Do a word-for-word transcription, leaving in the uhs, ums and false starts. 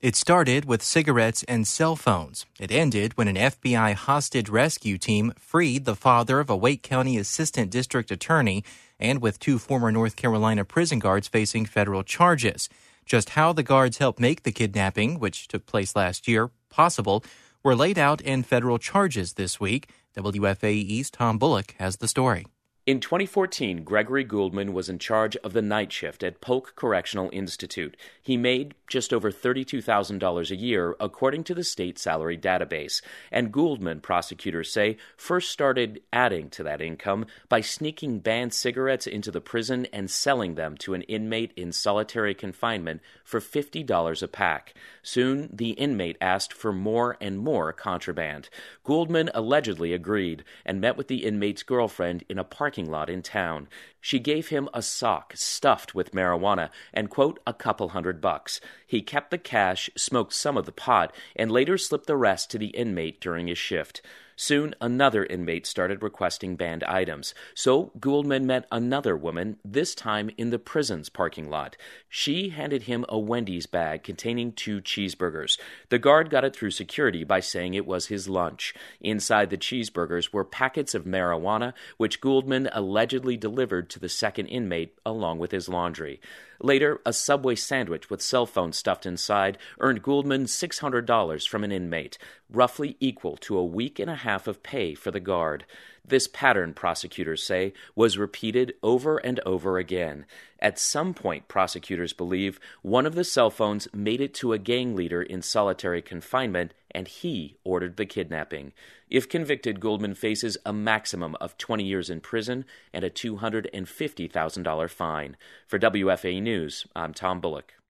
It started with cigarettes and cell phones. It ended when an F B I hostage rescue team freed the father of a Wake County assistant district attorney and with two former North Carolina prison guards facing federal charges. Just how the guards helped make the kidnapping, which took place last year, possible, were laid out in federal charges this week. W F A E's Tom Bullock has the story. In twenty fourteen, Gregory Gouldman was in charge of the night shift at Polk Correctional Institute. He made just over thirty-two thousand dollars a year, according to the state salary database. And Gouldman, prosecutors say, first started adding to that income by sneaking banned cigarettes into the prison and selling them to an inmate in solitary confinement for fifty dollars a pack. Soon, the inmate asked for more and more contraband. Gouldman allegedly agreed and met with the inmate's girlfriend in a parking lot in town. She gave him a sock stuffed with marijuana and, quote, a couple hundred bucks. He kept the cash, smoked some of the pot, and later slipped the rest to the inmate during his shift. Soon, another inmate started requesting banned items. So Gouldman met another woman, this time in the prison's parking lot. She handed him a Wendy's bag containing two cheeseburgers. The guard got it through security by saying it was his lunch. Inside the cheeseburgers were packets of marijuana, which Gouldman allegedly delivered to the second inmate along with his laundry. Later, a Subway sandwich with cell phones stuffed inside earned Gouldman six hundred dollars from an inmate, roughly equal to a week and a half of pay for the guard. This pattern, prosecutors say, was repeated over and over again. At some point, prosecutors believe, one of the cell phones made it to a gang leader in solitary confinement, and he ordered the kidnapping. If convicted, Gouldman faces a maximum of twenty years in prison and a two hundred fifty thousand dollars fine. For W F A News, I'm Tom Bullock.